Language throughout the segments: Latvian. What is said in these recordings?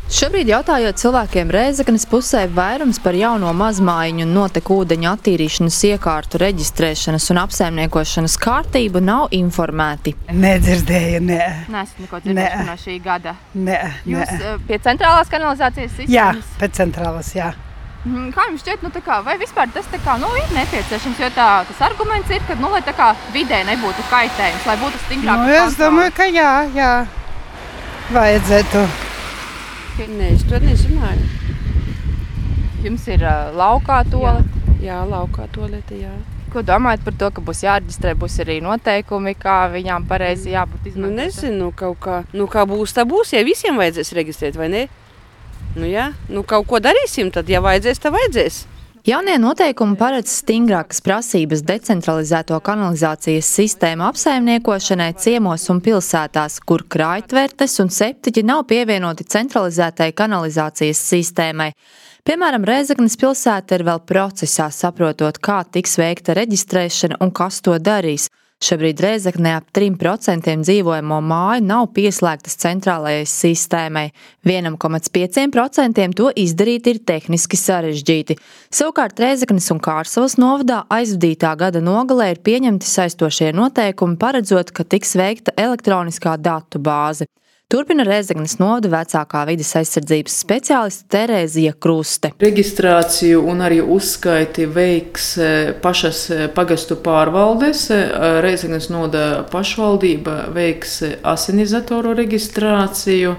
Šobrīd jautājot cilvēkiem Rēzeknes pusē, vairums par jauno mazmājiņu un notekūdeņu attīrīšanas iekārtu reģistrēšanas un apsaimniekošanas kārtību nav informēti. Nedzirdēju, nē. Nesat neko dzirdējuši no šī gada? Nē. Jūs pie centrālās kanalizācijas sistēmas? Jā, pēc centrālās, jā. Kā jums šķiet, vai vispār tas ir nepieciešams, jo tas arguments ir, ka lai vidē nebūtu kaitējums, lai būtu stingrāka kontrole? Es domāju, ka jā, vajadzētu. Nē, es to nezināju. Jums ir laukā toalete? Jā, laukā toalete, jā. Ko domājat par to, ka būs jāreģistrē, būs arī noteikumi, kā viņām pareizi jābūt izmantot? Nezinu, kaut kā. Kā būs, tā būs, ja visiem vajadzēs reģistrēt, vai ne? Jā, kaut ko darīsim, tad, ja vajadzēs, tad vajadzēs. Jaunie noteikumi paredz stingrākas prasības decentralizēto kanalizācijas sistēmu apsaimniekošanai ciemos un pilsētās, kur krājtvertes un septiķi nav pievienoti centralizētai kanalizācijas sistēmai. Piemēram, Rēzeknes pilsēta ir vēl procesā, saprotot, kā tiks veikta reģistrēšana un kas to darīs. Šobrīd Rēzeknē ap 3% dzīvojamo māju nav pieslēgtas centrālajai sistēmai. 1,5% to izdarīt ir tehniski sarežģīti. Savukārt Rēzeknes un Kārsavas novadā aizvadītā gada nogalē ir pieņemti saistošie noteikumi, paredzot, ka tiks veikta elektroniskā datu bāze. Turpina Rēzeknes novada vecākā vides aizsardzības speciāliste Terēzija Kruste. Reģistrāciju un arī uzskaiti veiks pašas pagastu pārvaldes. Rēzeknes novada pašvaldība veiks asinizatoru reģistrāciju.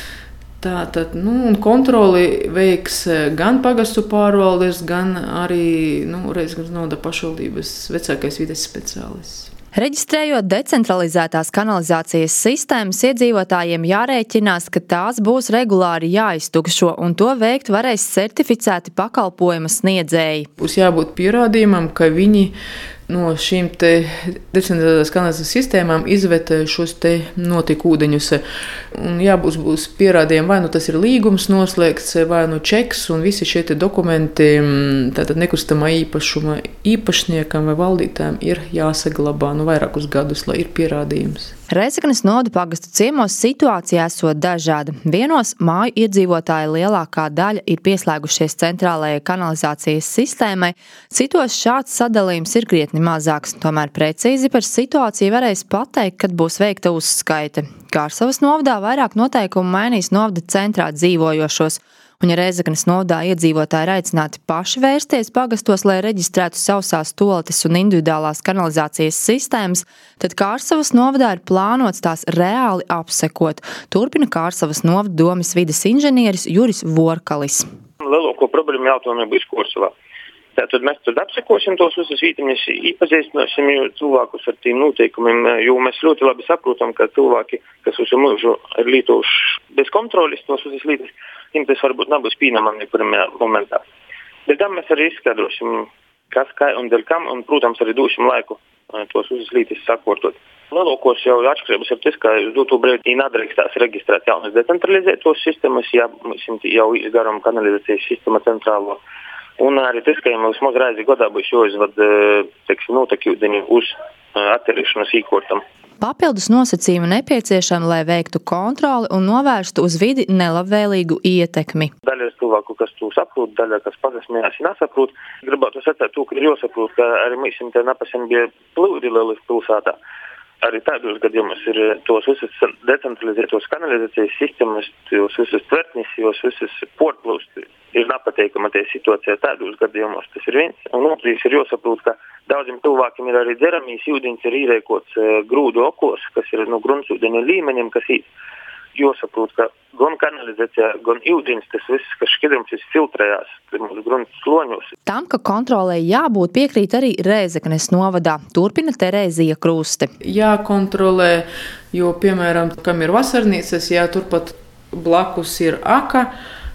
Tātad, un kontroli veiks gan pagastu pārvaldes, gan arī Rēzeknes novada pašvaldības vecākais vides speciālists. Reģistrējot decentralizētās kanalizācijas sistēmas, iedzīvotājiem jārēķinās, ka tās būs regulāri jāiztukšo, un to veikt varēs certificēti pakalpojuma sniedzēji. Būs jābūt pierādījumam, ka viņi no šīm decentralizētās kanalizācijas sistēmām izved šos notekūdeņus. Un būs pierādījumi, vai tas ir līgums noslēgts, vai čeks, un visi šie dokumenti tātad nekustamā īpašuma īpašniekam vai valdītājiem ir jāsaglabā vairākus gadus, lai ir pierādījums. Rēzeknes novada pagastu ciemos situācija esot dažāda. Vienos māju iedzīvotāji lielākā daļa ir pieslēgušies centrālajai kanalizācijas sistēmai, citos šāds sadalījums ir krietni mazāks. Tomēr precīzi par situāciju varēs pateikt, kad būs veikta uzskaite. Kārsavas novadā vairāk noteikumu mainīs novada centrā dzīvojošos. Un ja Rēzeknes novadā iedzīvotāji ir aicināti paši vērsties pagastos, lai reģistrētu sausās toaletes un individuālās kanalizācijas sistēmas, tad Kārsavas novadā ir plānots tās reāli apsekot. Turpina Kārsavas novada domes vides inženieris Juris Vorkalis. Lielāko problēmu jautājumu būs Kārsavā. Tātad mēs tad apsekosim tos visus vītiņus, iepazīstināsim cilvēkus ar tiem noteikumiem, jo mēs ļoti labi saprotam, ka cilvēki, kas visu mūžu ir lietojuši bez kontrolis tos visas lietas, viņiem tas varbūt nebūs pieņemami pirmajā momentā. Dēļ tam mēs arī izskaidrosim, kas, kā un dēļ kam, un, protams, arī dosim laiku tos visas lietas sakārtot. Lielākos jau atšķirības ir tas, ka uz doto brīdi nedrīkstās reģistrēt jaunas decentralizētos sistemas, ja mēs jau izdarām kanalizācijas sistēmu centrālo. Un arī tas, ka mums vismaz reizi gadā būs jāizved notekūdeņi uz attīrīšanas īkortam. Papildus nosacījumi nepieciešami, lai veiktu kontroli un novērstu uz vidi nelabvēlīgu ietekmi. Daļa cilvēku, kas to saprot, daļa, kas pazasmējās, nesaprot. Gribētu sacīt to, ka ir jāsaprot, ka arī mēs te nepasiem bija plūdi lielas pilsētā. Arī tādos gadījumos ir tos visas decentralizētos kanalizācijas sistēmas, tos visas tvertnis, tos visas portplūsti ir nepateikama tie situācija tādos gadījumos. Tas ir viens. Un otrs ir jāsaprot, ka daudziem cilvēkiem ir arī dzeramīs ūdens ir īrēkots grūdu okos, kas ir no gruntsūdeņa līmeņiem, kas ir jāsaprot, ka gan kanalizācijā, gan ūdens, tas viss, kas šķidrums, filtrējās mūsu grunts sloņos. Tam, ka kontrolē jābūt, piekrīt arī Rēzeknes novadā. Turpina Terēzija Kruste. Jākontrolē, jo, piemēram, kam ir vasarnīcas, turpat blakus ir aka,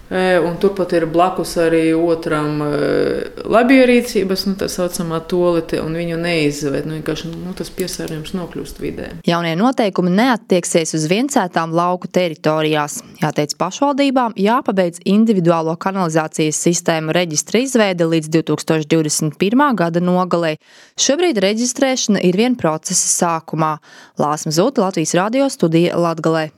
un turpat ir blakus arī otram labierīcības, tā saucamā toalete, un viņu neizved. Vienkārši tas piesārņojums nokļūst vidē. Jaunie noteikumi neattieksies uz viencētām lauku teritorijās. Jāteic pašvaldībām, jāpabeidz individuālo kanalizācijas sistēmu reģistra izveide līdz 2021. gada nogalei. Šobrīd reģistrēšana ir vien procesa sākumā. Lāsma Zūta, Latvijas radio studija Latgalē.